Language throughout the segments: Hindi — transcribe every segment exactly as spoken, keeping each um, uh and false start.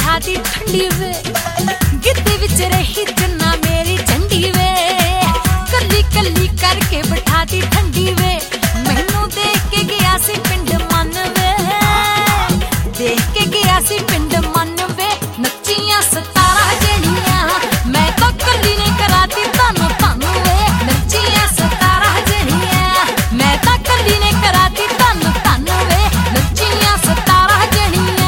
बिठा दी ठंडी वे, गिद्दी विच रही चन्ना मेरी झंडी वे, कली कली करके बिठा दी ठंडी वे, मैनू देख के गया सी पिंड मन वे, देख के गया सी पिंड मन वे, नच्चियां सतारा जनियां मैं तो कली ने करा दी तानू तानू वे, नच्चियां सतारा जनियां मैं तो कली ने करा दी तानू तानू वे, नच्चियां सतारा जनियां।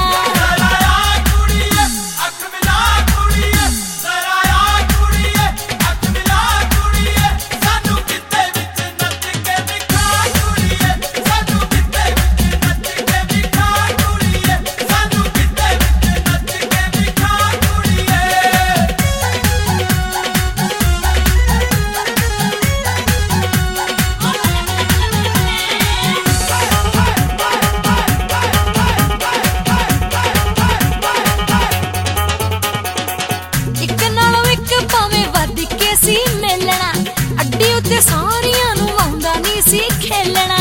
अड्डी उत्ते सारियां नू आउंदा नी सी खेलना,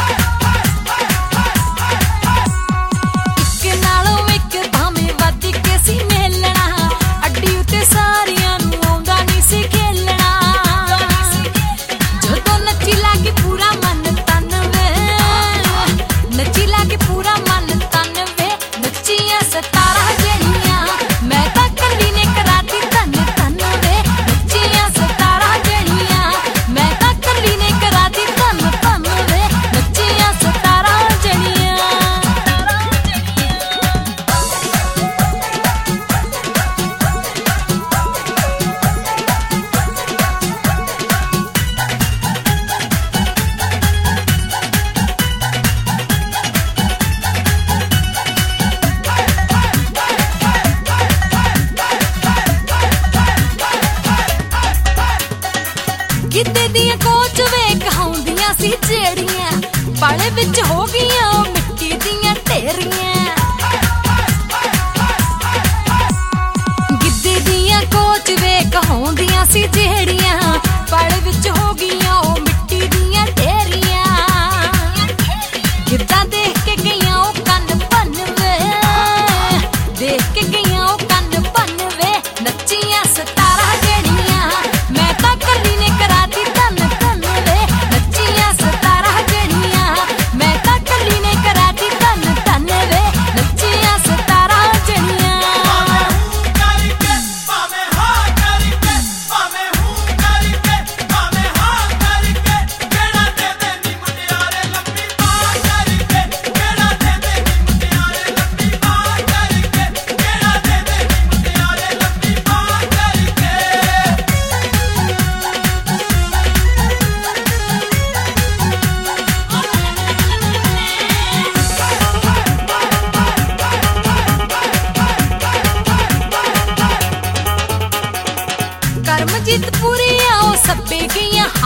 इक नालों इक भावें वध के सी मेलना, अड्डी उत्ते सारियां नू आउंदा नी सी खेलना, जदों नच्ची लागी पूरा मन तन वे, नच्ची लागी पूरा मन तन वे, नच्चियां सतारा जनियां मैं तां कली ने करा दी तन तन वे, नच्चियां सतारा जनियां मैं तां कली ने करा दी तन तन वे, नच्चियां सतारा जनियां। गिद्दे दियां कोच वे कहाउंदियां सी जेड़ियां, पाले विच हो गईयां ओ मिट्टी दियां ढेरियां, गिद्दे दियां कोच वे कहाउंदियां सी जेड़ियां, पाले विच हो गईयां ओ मिट्टी दियां ढेरियां, गिद्दा देख के गईयां ओ कन्न भन वे, देख के गईयां ओ कन्न भन वे, नच्चियां सतारा जनियां मैं तां कली ने करा दी तन तन वे, नच्चियां सतारा जनियां मैं तां कली ने करा दी तन तन वे, नच्चियां सतारा जनियां। करमजीत पूरी आओ सब्बे गईयां